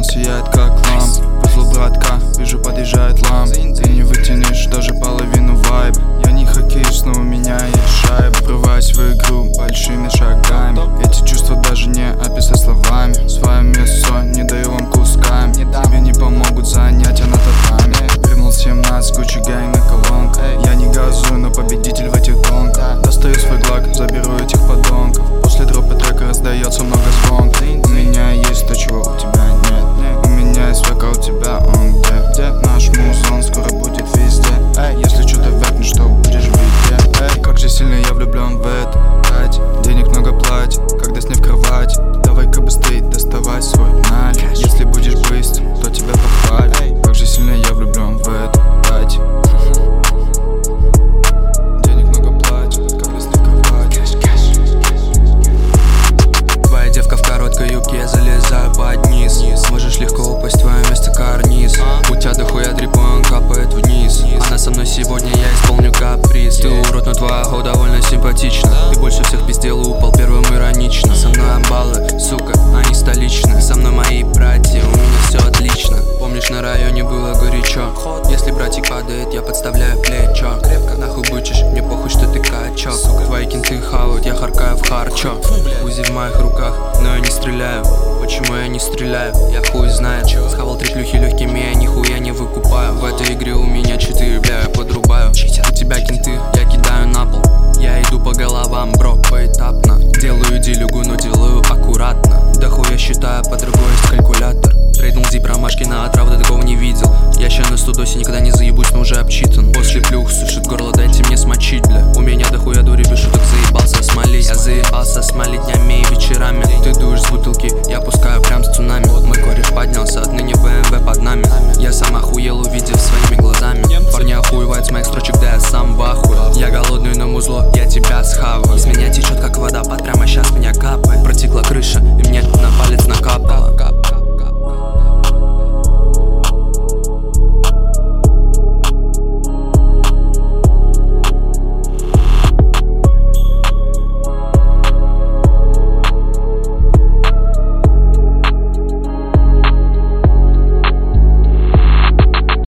сияет как ламп. Вызвал братка, вижу, подъезжает ламп. Ты не вытянешь даже половину вайб. Я не хоккеист, но у меня есть шайба. Врываюсь в игру большими шагами. Эти чувства даже не описать словами. Свое мясо не даю вам кусками. Тебе не помогут занятия на татами. Вернул 17, Гуччи гэнг на колонках. Я не газую, но победитель в этих гонках. Достаю свой глак, заберу этих подонков. После дропа трека раздается много звонков. У меня есть то, чего у тебя нет. У меня есть ВК, у тебя он где? Наш музон скоро будет везде. Если что-то вякнешь, что будешь в беде. Как же сильно я влюблен в это. Денег много платит, когда с ней в кровать. Давай-ка быстрей доставай свой налик. Если будешь быстр, то тебя похвалят. Как же сильно я влюблен в это. Денег много платит, когда с ней в кровать. Твоя девка в короткой юбке, я залезаю под низ. Можешь легко упасть, твое место карниз. У тебя дохуя дрипа, он капает вниз. Она со мной сегодня, я исполню каприз. Ты урод, но твоя хоу довольно симпатична. Ты больше всех пиздел и упал первым иронично. Со мной амбалы, сука, они столичные. Со мной мои братья, у меня все отлично. Помнишь, на районе было горячо. Если братик падает, я подставляю плечо. Крепко нахуй бычишь, мне похуй, что ты качок. Твои кенты хавают, я харкаю в харчо. Узи в моих руках, но я не стреляю. Почему я не стреляю? Я хуй знает. Схавал 3 плюхи легкими, я нихуя не выкупаю. В этой игре у меня 4, бля, я подрубаю. У тебя кенты, я кидаю на пол. Я иду по головам, бро, поэтапно. Делаю делюгу, но делаю аккуратно. Да хуй я считаю, по другой есть калькулятор. Трейднул дип ромашки на отраву, ты такого не видел. Я ща на студосе никогда не